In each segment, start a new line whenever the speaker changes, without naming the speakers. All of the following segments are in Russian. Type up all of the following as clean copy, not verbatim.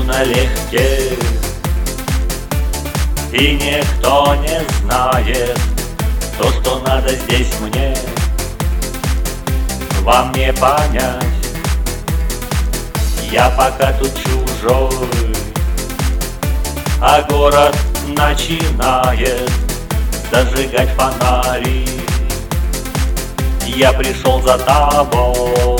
налегке, и никто не знает то, что надо здесь мне, вам не понять. Я пока тут чужой, а город начинает зажигать фонари. Я пришел за тобой.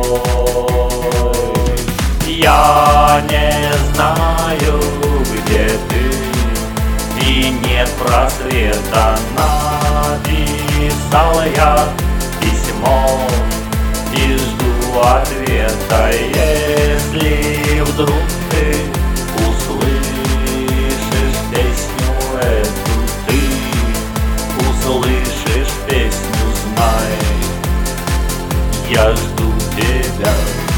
Я не знаю, где ты, и нет просвета. Написал я письмо и жду ответа. Если вдруг ты услышишь песню эту, ты услышишь песню, знай, я жду тебя.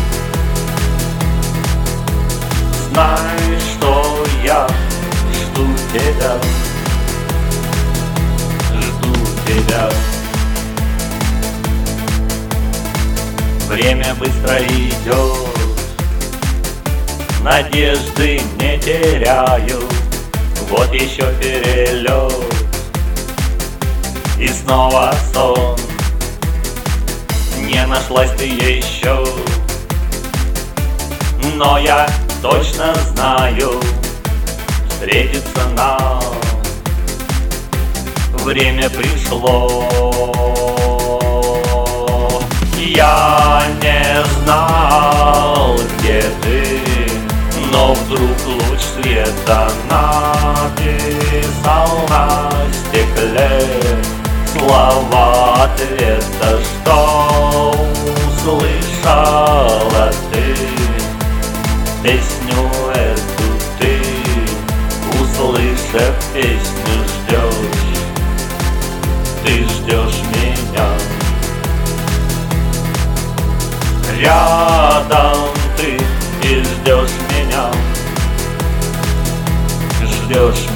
Знай, что я жду тебя, жду тебя. Время быстро идет, надежды не теряю. Вот еще перелет и снова сон. Не нашлась ты еще, но я точно знаю, встретиться нам время пришло. Я не знал, где ты, но вдруг луч света написал на стекле слова ответа, что услышала ты. Песню эту ты, услышав песню, ждешь. Ты ждешь меня. Рядом ты и ждешь меня. Ждешь